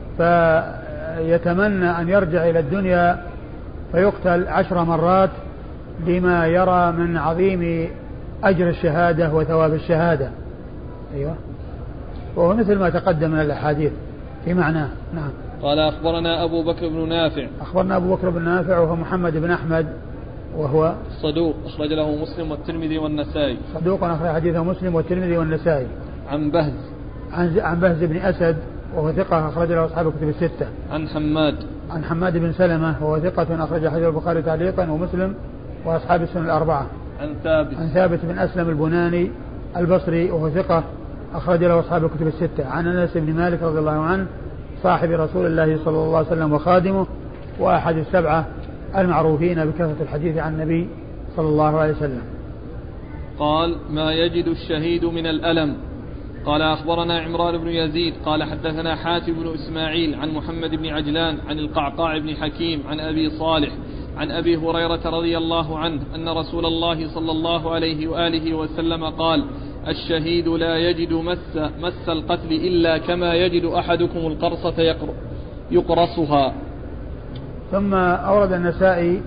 فيتمنى أن يرجع إلى الدنيا فيقتل عشر مرات لما يرى من عظيم أجر الشهادة وثواب الشهادة. أيوة، وهو مثل ما تقدم من الأحاديث في معناه. نعم. قال: أخبرنا أبو بكر بن نافع. أخبرنا أبو بكر بن نافع وهو محمد بن أحمد وهو صدوق، أخرج له مسلم والترمذي والنسائي. صدوق أخرج حديثه مسلم والترمذي والنسائي. عن بهز عن, عن بهز بن أسد وهو ثقة أخرج له أصحاب الكتب الستة. عن حماد عن حماد بن سلمة وهو ثقة أخرج حديث البخاري تعليقا ومسلم وأصحاب السنن الأربعة. عن ثابت عن ثابت بن أسلم البناني البصري وهو ثقة أخرج له أصحاب الكتب الستة. عن أنس بن مالك رضي الله عنه صاحب رسول الله صلى الله عليه وسلم وخادمه، وأحد السبعة المعروفين بكثرة الحديث عن النبي صلى الله عليه وسلم. قال: ما يجد الشهيد من الألم. قال: أخبرنا عمران بن يزيد قال حدثنا حاتم بن إسماعيل عن محمد بن عجلان عن القعقاع بن حكيم عن أبي صالح عن أبي هريرة رضي الله عنه أن رسول الله صلى الله عليه وآله وسلم قال: الشهيد لا يجد مس, مس القتل إلا كما يجد أحدكم القرصة يقرصها. ثم أورد النسائي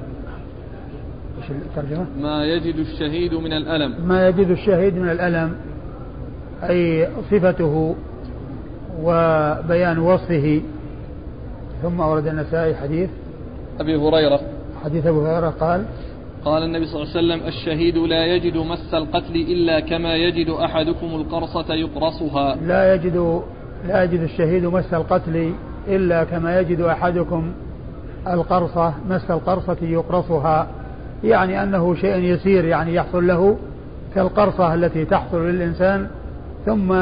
الترجمة ما يجد الشهيد من الألم. ما يجد الشهيد من الألم أي صفته وبيان وصفه. ثم أورد النسائي حديث أبي هريرة حديث أبي هريرة قال: قال النبي صلى الله عليه وسلم: الشهيد لا يجد مس القتل إلا كما يجد أحدكم القرصة يقرصها. لا يجد لا يجد الشهيد مس القتل إلا كما يجد أحدكم القرصة مس القرصة يقرصها، يعني أنه شيء يسير يعني يحصل له كالقرصة التي تحصل للإنسان، ثم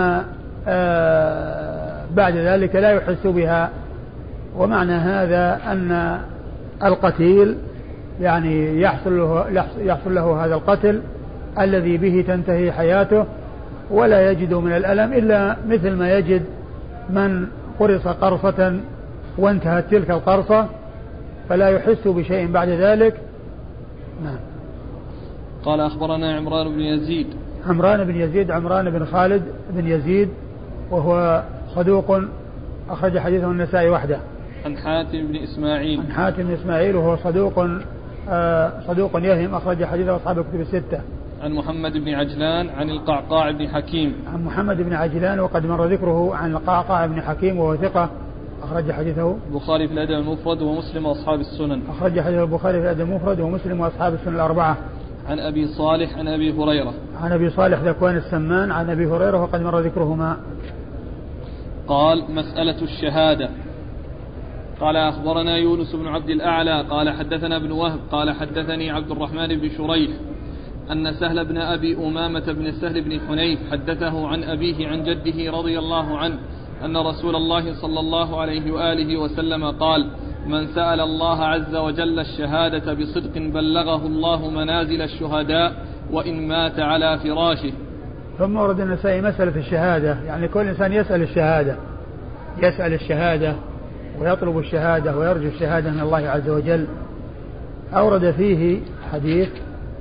آه بعد ذلك لا يحس بها. ومعنى هذا أن القتيل يعني يحصل له, يحصل له هذا القتل الذي به تنتهي حياته، ولا يجد من الألم إلا مثل ما يجد من قرص قرصة وانتهت تلك القرصة، فلا يحس بشيء بعد ذلك. نعم. قال: أخبرنا عمران بن يزيد. عمران بن يزيد عمران بن خالد بن يزيد، وهو صدوق أخرج حديثه النسائي وحده. عن حاتم بن إسماعيل. عن حاتم بن إسماعيل وهو صدوق آه صدوق يهم أخرج حديثه أصحاب الكتب الستة. عن محمد بن عجلان عن القعقاع بن حكيم. عن محمد بن عجلان وقد مر ذكره عن القعقاع بن حكيم وهو ثقة أخرج حديثه البخاري في الأدب المفرد ومسلم وأصحاب السنن. أخرج حديث البخاري في الأدب المفرد ومسلم وأصحاب السنن الأربعة. عن أبي صالح عن أبي هريرة. عن أبي صالح ذكوان السمان عن أبي هريرة وقد مر ذكرهما. قال: مسألة الشهادة. قال: أخبرنا يونس بن عبد الأعلى قال حدثنا ابن وهب قال حدثني عبد الرحمن بن شريح أن سهل بن أبي أمامة بن سهل بن حنيف حدثه عن أبيه عن جده رضي الله عنه أن رسول الله صلى الله عليه وآله وسلم قال: من سأل الله عز وجل الشهادة بصدق بلغه الله منازل الشهداء وإن مات على فراشه. ثم ورد النسائي مسألة الشهادة، يعني كل إنسان يسأل الشهادة يسأل الشهادة ويطلب الشهادة ويرجو الشهادة من الله عز وجل. أورد فيه حديث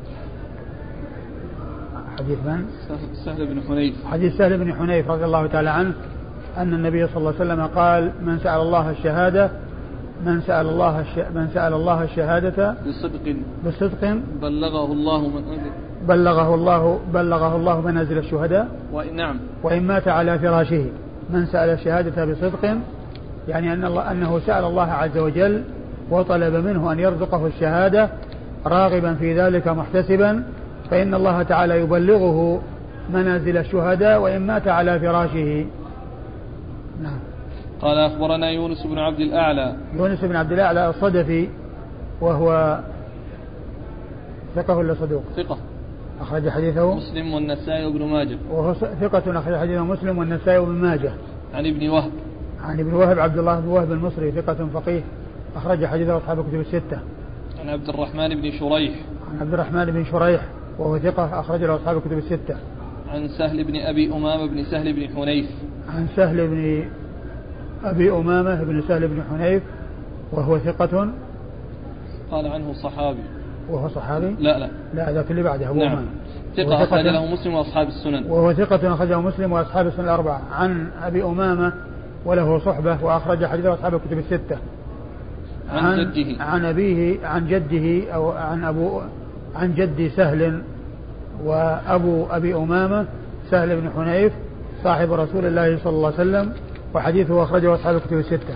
حديث من؟ سهل بن حنيف. حديث سهل بن حنيف رضي الله تعالى عنه أن النبي صلى الله عليه وسلم قال: من سأل الله الشهادة من سأل الله الش... من سأل الله الشهادة بصدق بصدق بلغه الله من بلغه الله بلغه الله منازل الشهداء وإن نعم وإن مات على فراشه. من سأل الشهادة بصدق يعني أن الله أنه سأل الله عز وجل وطلب منه أن يرزقه الشهادة راغبا في ذلك محتسبا، فإن الله تعالى يبلغه منازل الشهداء وإن مات على فراشه. نعم. قال: أخبرنا يونس بن عبد الأعلى. يونس بن عبد الأعلى الصدفي وهو ثقة ولا صدوق؟ ثقة أخرج حديثه مسلم والنسائي وابن ماجه. وهو ثقة أخرج حديثه مسلم والنسائي وابن ماجه. عن ابن وهب. عن ابن وهب عبد الله بن وهب المصري ثقة فقيه أخرج حديثه أصحاب الكتب الستة. عن عبد الرحمن بن شريح. عن عبد الرحمن بن شريح وهو ثقة أخرج له أصحاب الكتب الستة. عن سهل بن أبي أمامة بن سهل بن حنيف. عن سهل بن أبي أمامة بن سهل بن حنيف وهو ثقة. قال عنه صحابي. وهو صحابي؟ لا لا لا ذاك اللي بعده. نعم. ثقة أخرج له مسلم وأصحاب السنن. وهو ثقة أخرجه مسلم وأصحاب السنن الأربعة. عن أبي أمامة وله صحبة وأخرج حديثه أصحاب الكتب الستة. عن, عن جده. عن أبيه عن جده أو عن أبو عن جد سهل وأبو أبي أمامة سهل بن حنيف صاحب رسول الله صلى الله عليه وسلم، وحديثه أخرجه أصحاب الكتب الستة.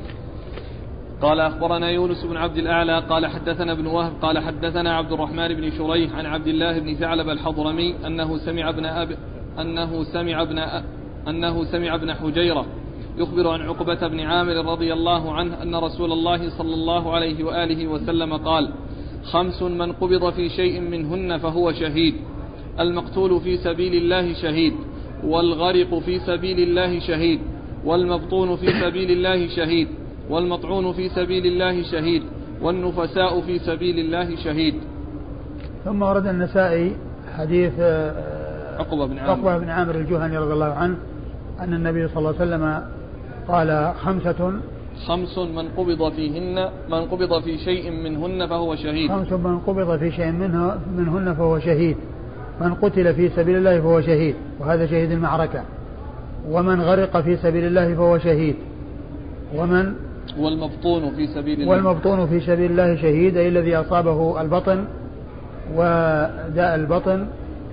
قال: أخبرنا يونس بن عبد الأعلى قال حدثنا ابن وهب قال حدثنا عبد الرحمن بن شريح عن عبد الله بن ثعلب الحضرمي أنه سمع ابن أب أنه سمع ابن أنه سمع ابن حجيرة يخبر عن عقبة بن عامر رضي الله عنه أن رسول الله صلى الله عليه وآله وسلم قال: خمس من قبض في شيء منهن فهو شهيد: المقتول في سبيل الله شهيد، والغرق في سبيل الله شهيد، والمبطون في سبيل الله شهيد، والمطعون في سبيل الله شهيد، والنفساء في سبيل الله شهيد. ثم ورد النسائي حديث عقبة بن عامر, عقبة بن عامر الجهني رضي الله عنه أن النبي صلى الله عليه وسلم قال خمسة خمس من قبض فيهن من قبض في شيء منهن فهو شهيد. خمس من قبض في شيء منه منهن فهو شهيد. من قتل في سبيل الله فهو شهيد، وهذا شهيد المعركة. ومن غرق في سبيل الله فهو شهيد. ومن والمبطون في سبيل الله والمبطون في سبيل الله شهيد، أي الذي أصابه البطن وداء البطن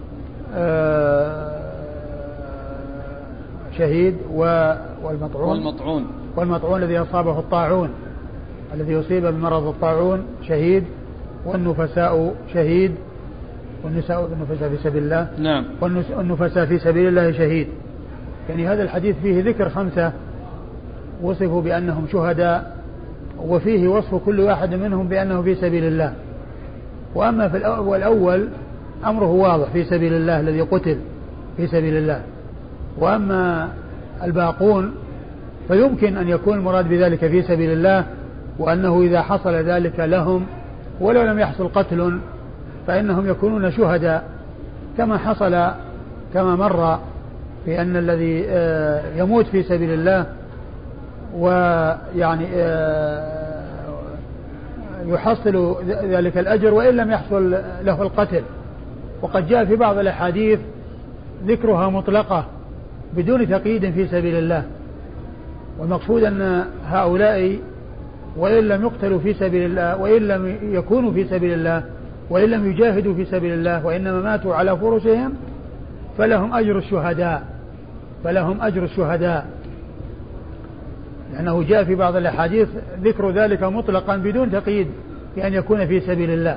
شهيد. والمطعون والمطعون والمطعون الذي أصابه الطاعون، الذي يصيب بمرض الطاعون شهيد. والنفساء شهيد، والنساء النفساء في سبيل الله نعم، والنفساء في سبيل الله شهيد. يعني هذا الحديث فيه ذكر خمسة وصفوا بأنهم شهداء، وفيه وصف كل واحد منهم بأنه في سبيل الله. وأما في الأول, الأول أمره واضح، في سبيل الله الذي قتل في سبيل الله. وأما الباقون فيمكن أن يكون المراد بذلك في سبيل الله، وأنه إذا حصل ذلك لهم ولو لم يحصل قتل فإنهم يكونون شهداء، كما حصل كما مر في أن الذي يموت في سبيل الله ويعني يحصل ذلك الأجر وإن لم يحصل له القتل. وقد جاء في بعض الأحاديث ذكرها مطلقة بدون تقييد في سبيل الله. والمقصود أن هؤلاء وإن لم يقتلوا في سبيل الله، وإن لم يكونوا في سبيل الله، وإن لم يجاهدوا في سبيل الله، وإنما ماتوا على فرشهم، فلهم أجر الشهداء فلهم أجر الشهداء لأنه جاء في بعض الأحاديث ذكر ذلك مطلقا بدون تقييد بأن يكون في سبيل الله.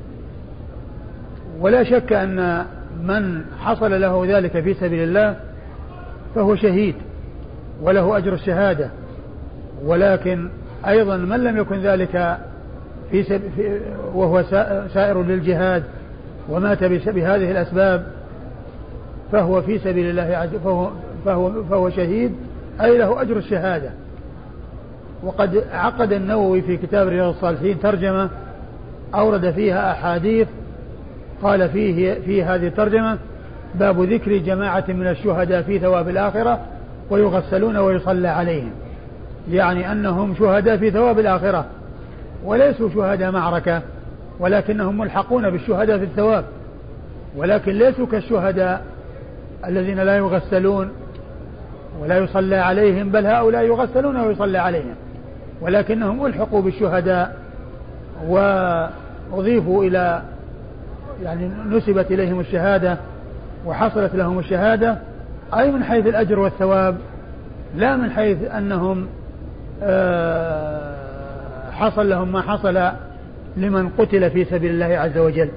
ولا شك أن من حصل له ذلك في سبيل الله فهو شهيد وله أجر الشهادة. ولكن أيضا من لم يكن ذلك في سب... في... وهو سائر للجهاد ومات بهذه الأسباب فهو في سبيل الله عز فهو... فهو... فهو شهيد، أي له أجر الشهادة. وقد عقد النووي في كتاب رياض الصالحين ترجمة أورد فيها أحاديث قال فيه في هذه الترجمة باب ذكر جماعة من الشهداء في ثواب الآخرة ويغسلون ويصلى عليهم، يعني أنهم شهداء في ثواب الآخرة وليسوا شهداء معركة، ولكنهم ملحقون بالشهداء في الثواب، ولكن ليسوا كالشهداء الذين لا يغسلون ولا يصلى عليهم، بل هؤلاء يغسلون ويصلى عليهم، ولكنهم ألحقوا بالشهداء وأضيفوا إلى يعني نسبت إليهم الشهادة وحصلت لهم الشهادة، أي من حيث الأجر والثواب، لا من حيث أنهم حصل لهم ما حصل لمن قتل في سبيل الله عز وجل.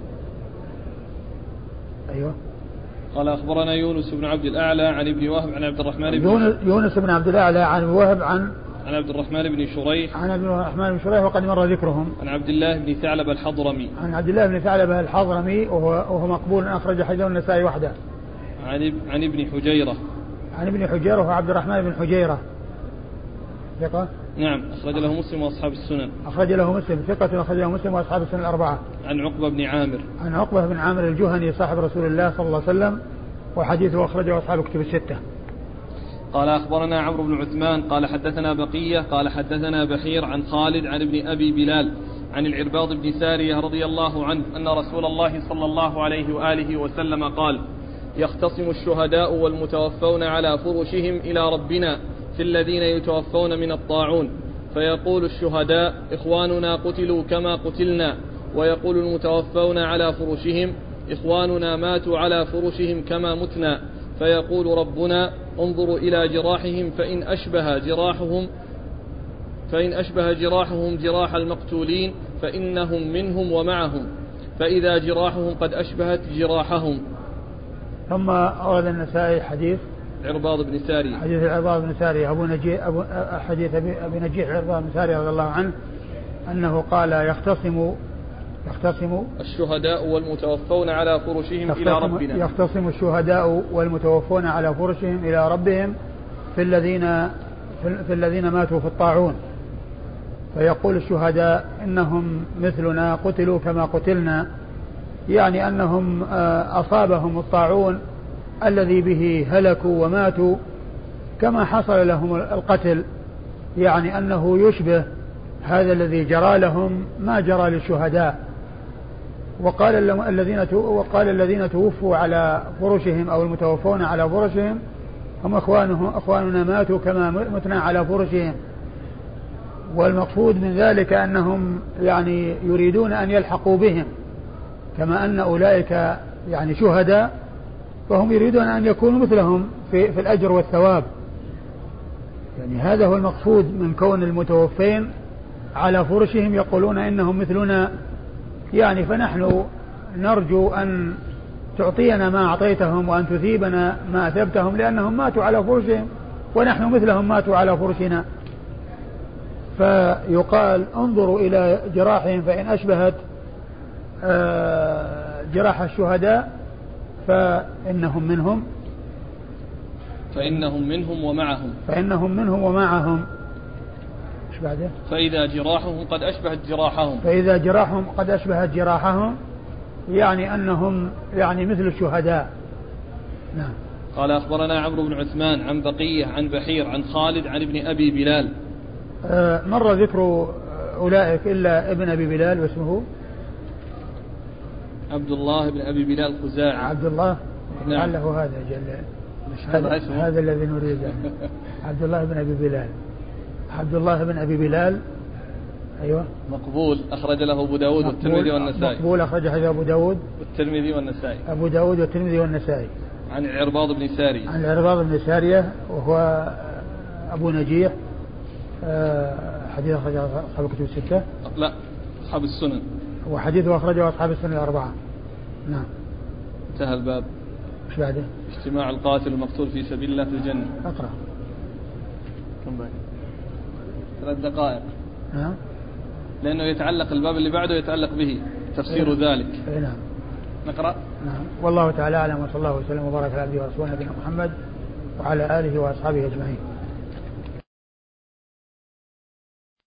أيوة. قال أخبرنا يونس بن عبد الأعلى عن ابن وهب عن عبد الرحمن بن يونس, يونس بن عبد الأعلى عن وهب عن عن عبد الرحمن بن شريح عن عبد الرحمن بن شريح وقد مر ذكرهم. عن عبد الله بن ثعلبة الحضرمي عن عبد الله بن ثعلبة الحضرمي وهو, وهو مقبول أخرج حديثه النسائي وحده. عن عن ابن حجيرة عن ابن حجيرة وهو عبد الرحمن بن حجيرة ثقة. نعم أخرج له مسلم وأصحاب السنن. أخرج له مسلم ثقة أخرج له مسلم وأصحاب السنن الأربعة. عن عقبة بن عامر عن عقبة بن عامر الجهني صاحب رسول الله صلى الله عليه وسلم وحديثه أخرجه أصحاب كتب الستة. قال أخبرنا عمرو بن عثمان قال حدثنا بقية قال حدثنا بحير عن خالد عن ابن أبي بلال عن العرباض بن سارية رضي الله عنه أن رسول الله صلى الله عليه وآله وسلم قال: يختصم الشهداء والمتوفون على فرشهم إلى ربنا في الذين يتوفون من الطاعون، فيقول الشهداء: إخواننا قتلوا كما قتلنا، ويقول المتوفون على فرشهم: إخواننا ماتوا على فرشهم كما متنا، فيقول ربنا: انظروا إلى جراحهم فإن أشبه جراحهم فإن أشبه جراحهم جراح المقتولين فإنهم منهم ومعهم، فإذا جراحهم قد أشبهت جراحهم. ثم أورد النسائي حديث عرباض بن سارية حديث العرباض بن سارية أبو نجيح أبو حديث أبي نجيح العرباض بن سارية رضي الله عنه أنه قال: يختصم يختصم الشهداء والمتوفون على فرشهم إلى ربنا يختصم الشهداء والمتوفون على فرشهم إلى ربهم في الذين في الذين ماتوا في الطاعون، فيقول الشهداء إنهم مثلنا قتلوا كما قتلنا، يعني أنهم أصابهم الطاعون الذي به هلكوا وماتوا كما حصل لهم القتل، يعني أنه يشبه هذا الذي جرى لهم ما جرى للشهداء. وقال الذين وقال الذين توفوا على فرشهم أو المتوفون على فرشهم هم أخوانهم أخواننا ماتوا كما متنا على فرشهم. والمقصود من ذلك أنهم يعني يريدون أن يلحقوا بهم كما أن أولئك يعني شهداء، فهم يريدون أن يكونوا مثلهم في, في الأجر والثواب. يعني هذا هو المقصود من كون المتوفين على فرشهم يقولون إنهم مثلنا، يعني فنحن نرجو أن تعطينا ما أعطيتهم وأن تثيبنا ما أثبتهم، لأنهم ماتوا على فرشهم ونحن مثلهم ماتوا على فرشنا. فيقال انظروا إلى جراحهم فإن أشبهت جراح الشهداء فإنهم منهم فإنهم منهم ومعهم فإنهم منهم ومعهم إيش بعده؟ فإذا جراحهم قد أشبهت جراحهم فإذا جراحهم قد أشبهت جراحهم، يعني أنهم يعني مثل الشهداء. نعم. قال أخبرنا عمرو بن عثمان عن بقية عن بحير عن خالد عن ابن أبي بلال. آه مر ذكر أولئك إلا ابن أبي بلال واسمه عبد الله بن أبي بلال الخزاعي. عبد الله. نعم. لعله هذا جل هذا, هذا الذي نريد يعني. عبد الله بن أبي بلال. عبد الله بن أبي بلال أيوة. مقبول أخرج له أبو داود والترمذي والنسائي. مقبول أخرج له أبو داود والترمذي والنسائي. أبو داود والترمذي والنسائي. عن العرباض بن سارية. عن العرباض بن سارية وهو أبو نجيح، حديث أخرجه أصحاب الكتب الستة. لا أصحاب السنن. وحديثه أخرجه أصحاب السنن الأربعة. نعم. انتهى الباب. ايش بعده؟ اجتماع القاتل المقتول في سبيل الله في الجنة. اقرأ. كم باقي؟ ثلاث دقائق. نعم. لأنه يتعلق الباب اللي بعده يتعلق به تفسير إيه؟ ذلك. إيه نعم. نقرأ. نعم. والله تعالى أعلم وصلى الله وسلم وبارك على عبده ورسوله نبينا محمد وعلى آله وأصحابه أجمعين.